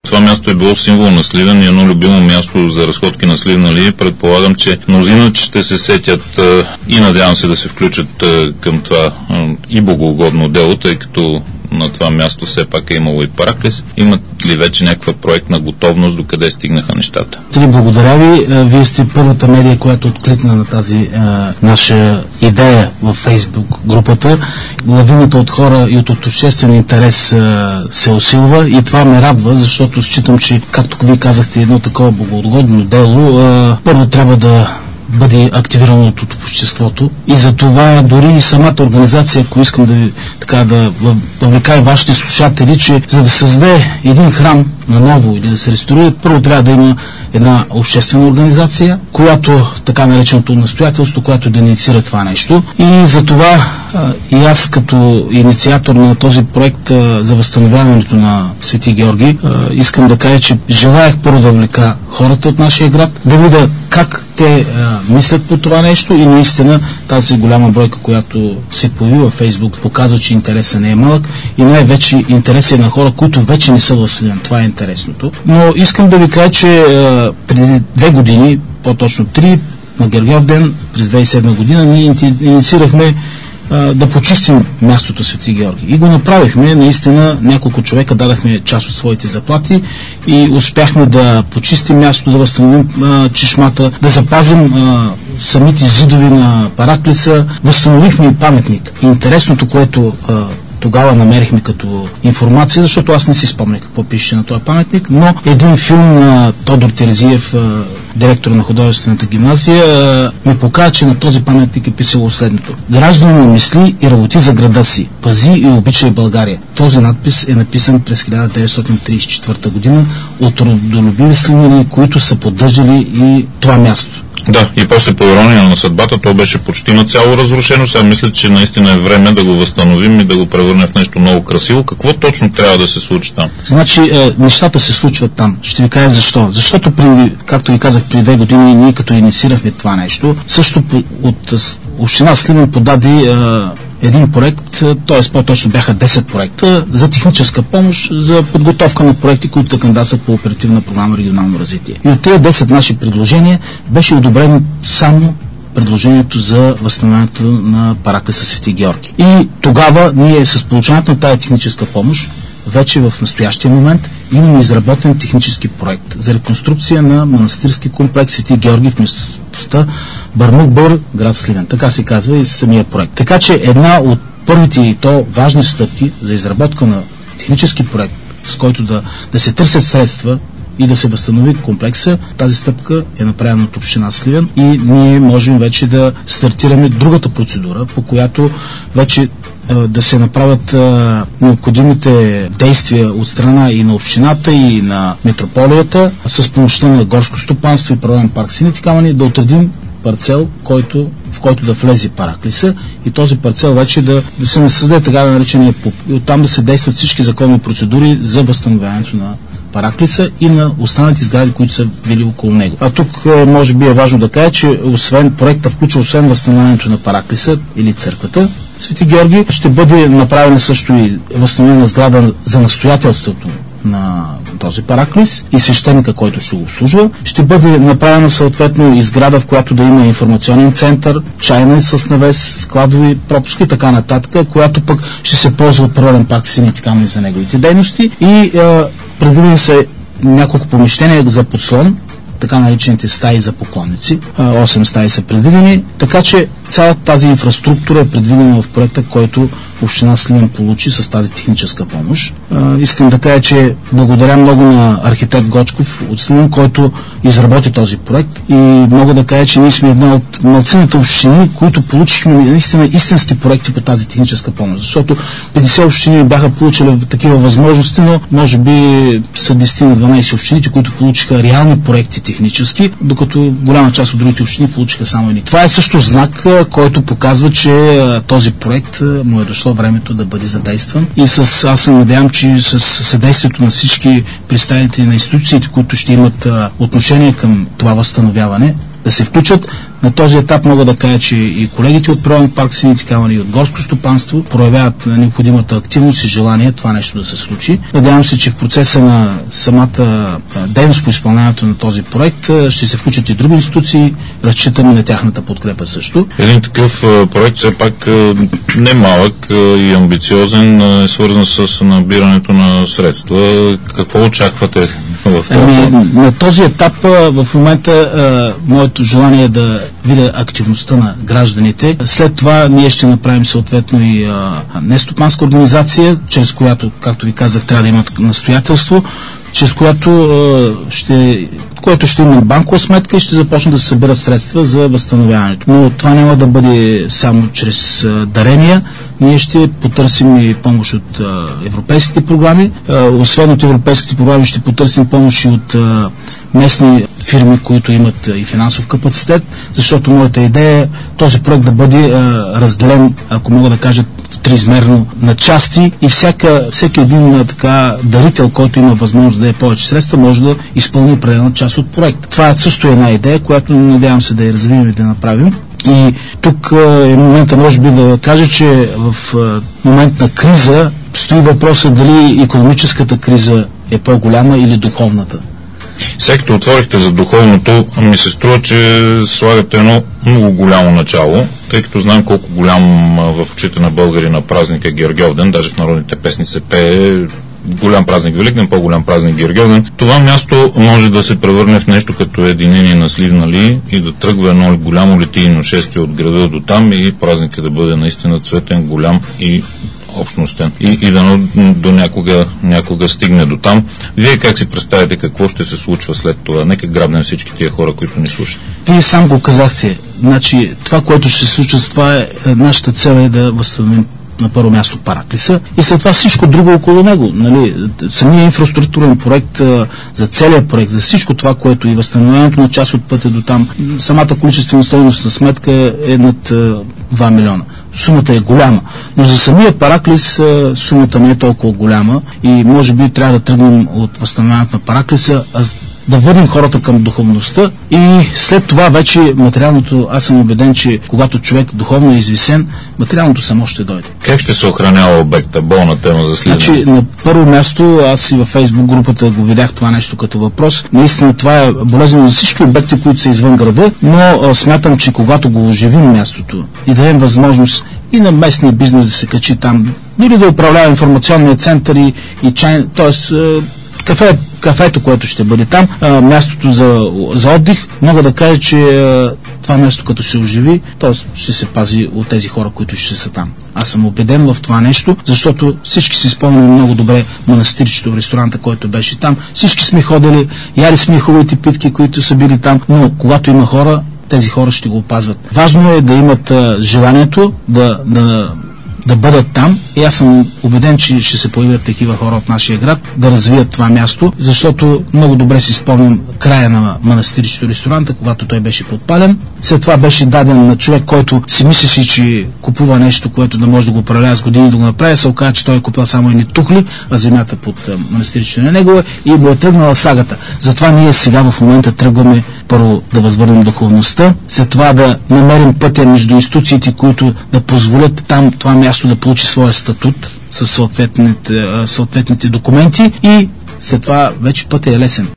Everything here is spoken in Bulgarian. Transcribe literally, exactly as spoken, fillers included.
това място е било символ на Сливен и едно любимо място за разходки на сливнали. Предполагам, че мнозина ще се сетят а, и надявам се да се включат а, към това а, и богоугодно дело, тъй като на това място все пак е имало и Параклис. Имат ли вече някаква проектна готовност, докъде стигнаха нещата? Благодаря ви. Вие сте първата медия, която откликна на тази е, наша идея във Фейсбук групата. Лавината от хора и от обществен интерес е, се усилва и това ме радва, защото считам, че, както ви казахте, едно такова богоугодно дело, е, първо трябва да бъде активирано от обществото и за това дори и самата организация, ако искам да така да въвлекая вашите слушатели, че за да създаде един храм наново или да се реставрира, първо трябва да има една обществена организация, която, така нареченото настоятелство, която да инициира това нещо. И за това и аз като инициатор на този проект за възстановяването на Свети Георги, искам да кажа, че желаях първо да влека хората от нашия град, да видя как те а, мислят по това нещо и наистина тази голяма бройка, която се появи във Фейсбук, показва, че интересът не е малък и най-вече интересът е на хора, които вече не са в Сливен. Това е интересното. Но искам да ви кажа, че а, преди две години, по-точно три, на Гергьов ден, през две хиляди и седма година, ние инициирахме да почистим мястото Свети Георги. И го направихме, наистина няколко човека дадахме част от своите заплати и успяхме да почистим мястото, да възстановим а, чешмата, да запазим а, самите зидови на Параклиса, възстановихме и паметник. И интересното, което а, тогава намерихме като информация, защото аз не си спомня какво пише на този паметник, но един филм на Тодор Терезиев, директор на художествената гимназия, ми показва, че на този паметник е писало следното: гражданин мисли и работи за града си, пази и обичай България. Този надпис е написан през хиляда деветстотин тридесет и четвърта година от родолюбиви сливени, които са поддържали и това място. Да, и после по ирония на съдбата то беше почти нацяло разрушено. Сега мисля, че наистина е време да го възстановим и да го превърнем в нещо много красиво. Какво точно трябва да се случи там? Значи, е, нещата се случват там. Ще ви кажа защо. Защото, при, както ви казах, преди две години ние като инициирахме това нещо, също по, от община Сливен подаде е, един проект, т.е. по-точно бяха десет проекта за техническа помощ, за подготовка на проекти, които кандидатстват по оперативна програма регионално развитие. И от тези десет наши предложения беше одобрено само предложението за възстановяването на Параклиса Свети Георги. И тогава ние с получаването на тази техническа помощ вече в настоящия момент имаме изработен технически проект за реконструкция на манастирски комплекс Свети Георги в местността Бърмук-Бър, град Сливен. Така се казва и самия проект. Така че една от първите и то важни стъпки за изработка на технически проект, с който да, да се търсят средства и да се възстанови комплекса, тази стъпка е направена от община Сливен и ние можем вече да стартираме другата процедура, по която вече да се направят а, необходимите действия от страна и на общината, и на метрополията, с помощта на горско стопанство и природен парк Сините камъни, да отредим парцел, който, в който да влезе Параклиса и този парцел вече да, да се създаде така да наречения ПУП и оттам да се действат всички законни процедури за възстановяването на Параклиса и на останалите сгради, които са били около него. А тук може би е важно да кажа, че освен проекта включва освен възстановяването на Параклиса или църквата Свети Георги, ще бъде направена също и възстановена сграда за настоятелството на този Параклис и свещеника, който ще го обслужва. Ще бъде направена съответно и сграда, в която да има информационен център, чайна с навес, складови пропуски и така нататък, която пък ще се ползва от природен парк Сините камъни за неговите дейности и е, предвидени са няколко помещения за подслон, така наречените стаи за поклонници. осем стаи са предвидени, така че цялата тази инфраструктура е предвидена в проекта, който община Сливен получи с тази техническа помощ. А, искам да кажа, че благодаря много на архитект Гочков от Сливен, който изработи този проект и мога да кажа, че ние сме една от малцините общини, които получихме наистина истински проекти по тази техническа помощ, защото петдесет общини бяха получили такива възможности, но може би са десет на дванадесет общините, които получиха реални проекти технически, докато голяма част от другите общини получиха само едни. Това е също знак, който показва, че този проект му е дошло времето да бъде задействан и с, аз се надявам, че с съдействието на всички представители на институциите, които ще имат а, отношение към това възстановяване, да се включат. На този етап мога да кажа, че и колегите от Природен парк Сините камъни и от горско стопанство проявяват необходимата активност и желание това нещо да се случи. Надявам се, че в процеса на самата дейност по изпълнението на този проект ще се включат и други институции, разчитаме на тяхната подкрепа също. Един такъв проект все пак не малък и амбициозен е свързан с набирането на средства. Какво очаквате в това? Ами, на този етап в момента а, моето желание е да видя активността на гражданите. След това ние ще направим съответно и а, нестопанска организация, чрез която, както ви казах, трябва да има настоятелство, чрез която а, ще което ще има банкова сметка и ще започне да се събират средства за възстановяването. Но това няма да бъде само чрез а, дарения. Ние ще потърсим и помощ от а, европейските програми. А, освен от европейските програми ще потърсим помощ и от а, местни фирми, които имат а, и финансов капацитет, защото моята идея е този проект да бъде а, разделен, ако мога да кажа, триизмерно на части и всяка, всеки един така дарител, който има възможност да даде повече средства, може да изпълни определена част от проект. Това също е една идея, която надявам се да я развием и да направим. И тук е момента, може би, да кажа, че в момент на криза стои въпроса дали икономическата криза е по-голяма или духовната. Сега като отворихте за духовното, ми се струва, че слагате едно много голямо начало, тъй като знам колко голям в очите на българи на празник е Георгиовден, даже в народните песни се пее голям празник Великден, по-голям празник Георгиовден. Това място може да се превърне в нещо като единение на Сливналии и да тръгва едно голямо литийно шествие от града до там и празникът да бъде наистина цветен, голям и общностен. И, и да до някога, някога стигне до там. Вие как си представяте какво ще се случва след това? Нека грабнем всички тия хора, които ни слушат. Вие сам го казахте. Значи, това, което ще се случва с това е, нашата цел е да възстановим на първо място Параклиса и след това всичко друго около него. Нали, самия инфраструктурен проект, за целият проект, за всичко това, което и възстановяването на част от пътя до там, самата количествена стойност на сметка е над два милиона. Сумата е голяма, но за самия Параклис сумата не е толкова голяма и може би трябва да тръгнем от възстановяването на Параклиса, а да върнем хората към духовността и след това вече материалното, аз съм убеден, че когато човек духовно е извисен, материалното само ще дойде. Как ще се охранява обекта? Болна тема за Сливен. Значи, на първо място, аз и във Фейсбук групата го видях това нещо като въпрос. Наистина това е болезнено за всички обекти, които са извън града, но а, смятам, че когато го оживим мястото и дадем възможност и на местния бизнес да се качи там, дори да управлява информационния център и, и чай, т.е. кафе, кафето, което ще бъде там, а, мястото за, за отдих, мога да кажа, че а, това място като се оживи, то ще се пази от тези хора, които ще са там. Аз съм убеден в това нещо, защото всички си спомняме много добре манастирчето, ресторанта, който беше там. Всички сме ходили, яли сме хубавите питки, които са били там, но когато има хора, тези хора ще го опазват. Важно е да имат а, желанието да, да да бъдат там и аз съм убеден, че ще се появят такива хора от нашия град да развият това място, защото много добре си спомням края на манастирчето ресторанта, когато той беше подпален. След това беше даден на човек, който си мислеше, че купува нещо, което да може да го управлява с години да го направи, се оказа, че той е купил само едни тухли, а земята под манастирчето на него и му е тръгнала сагата. Затова ние сега в момента тръгваме първо да възвърнем духовността, след това да намерим пътя между институциите, които да позволят там това място да получи своя статут със съответните, съответните документи и след това вече пътя е лесен.